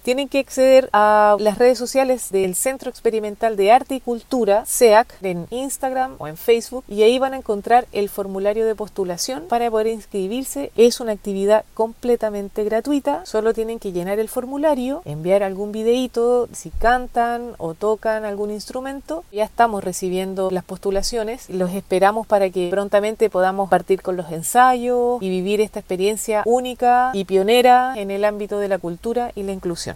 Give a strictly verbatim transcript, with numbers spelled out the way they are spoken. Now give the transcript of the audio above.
tienen que acceder a las redes sociales del Centro Experimental de Arte y Cultura, C E A C, en Instagram o en Facebook, y ahí van a encontrar el formulario de postulación para poder inscribirse. Es una actividad completamente gratuita, solo tienen que llenar el formulario, enviar algún videíto, si cantan o tocan algún instrumento. Ya estamos recibiendo las postulaciones y los esperamos para que prontamente podamos partir con los ensayos y vivir esta experiencia única y pionera en el ámbito de la cultura y la inclusión.